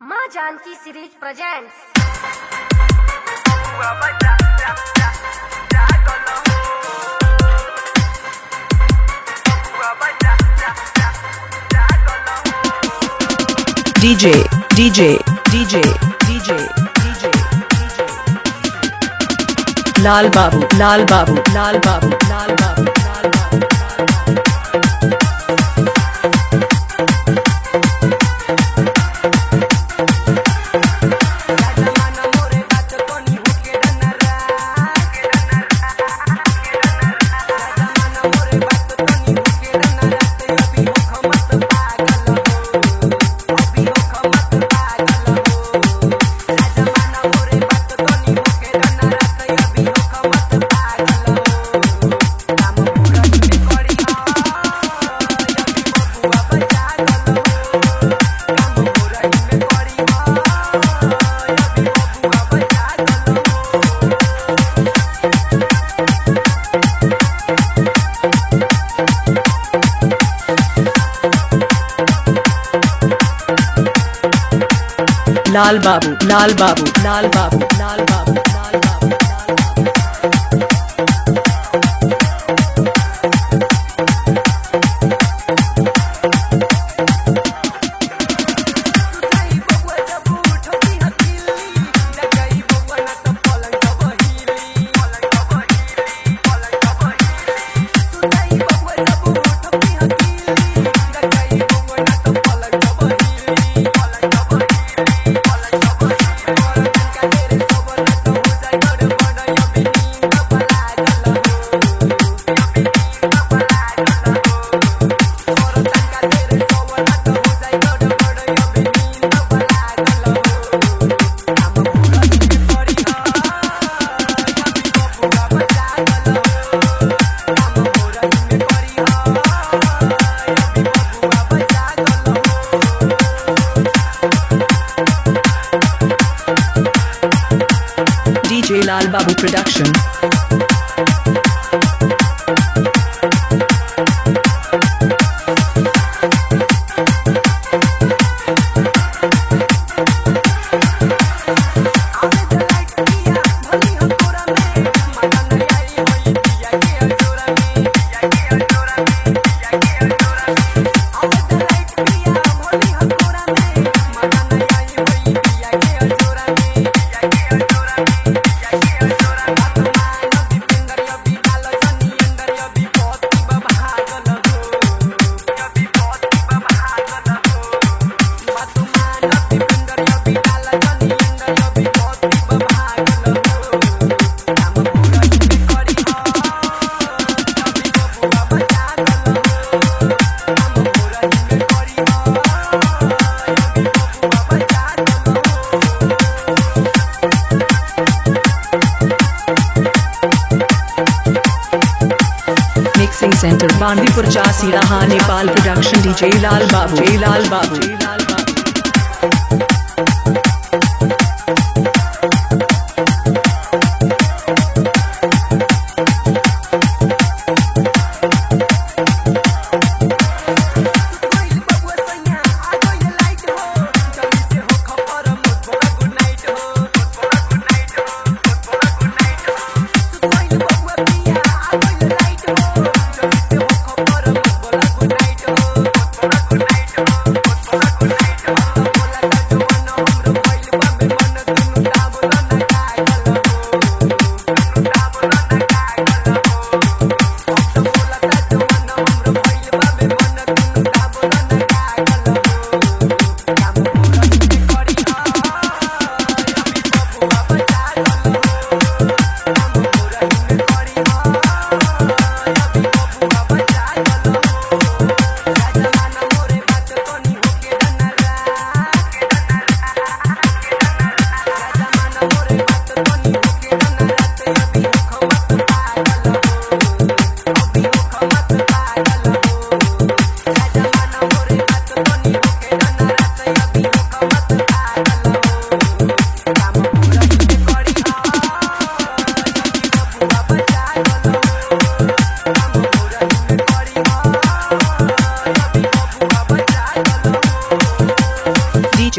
माँ Janaki series presents. DJ DJ DJ DJ DJ Lal Babu Lal Babu Lal Babu Lal Babu Lal Babu Lal Babu Lal Babu Lal Babu Lal Babu Lal बाबू DJ Lal Babu Production. Mixing Center Bandipur Chasi Raha Nepal Production DJ Lal Babu Lal Babu Lal Babu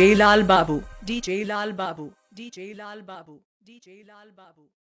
DJ Lal Babu, DJ Lal Babu, DJ Lal Babu, DJ Lal Babu.